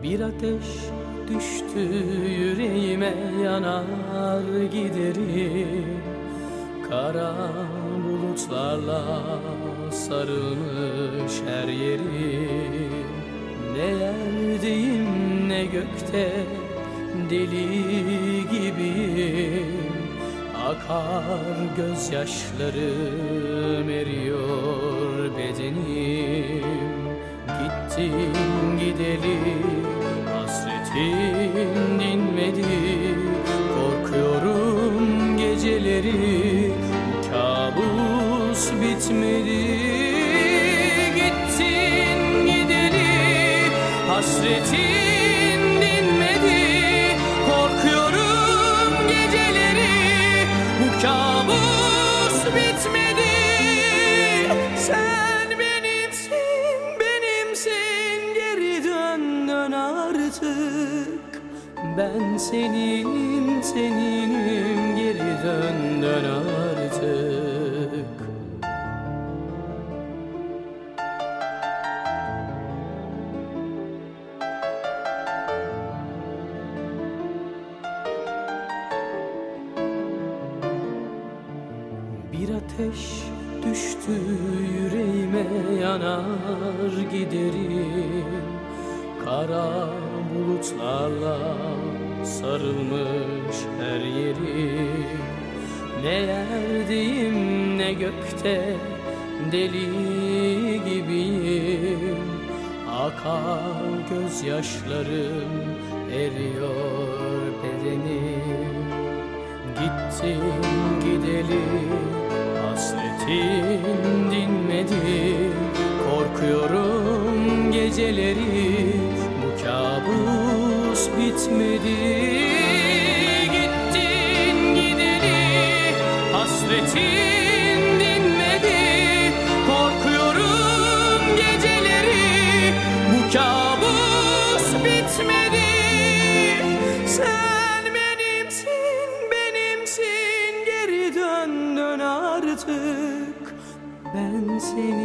Bir ateş düştü yüreğime, yanar giderim. Kara bulutlarla sarılmış her yerim. Ne yerdeyim ne gökte, deli gibiyim. Akar gözyaşlarım, eriyor bedenim. Gittin gideli hasretin dinmedi. Korkuyorum geceleri, kabus bitmedi. Gittin gideli hasretin dinmedi. Korkuyorum geceleri, bu kabus bitmedi. Sen benimsin, benimsin, geri dön, dön artık. Ben seninim, seninim, geri dön, dön artık. Bir ateş düştü yüreğime, yanar giderim. Kara bulutlarla sarılmış her yerim. Ne yerdeyim ne gökte, deli gibiyim. Akar gözyaşlarım, eriyor bedenim. Gittin gideli hasretin dinmedi. Korkuyorum geceleri, bu kabus bitmedi. Gittin gideli hasretin dinmedi. Korkuyorum geceleri, bu kabus bitmedi. Sen benimsin, benimsin, geri dön, dön artık. Ben seni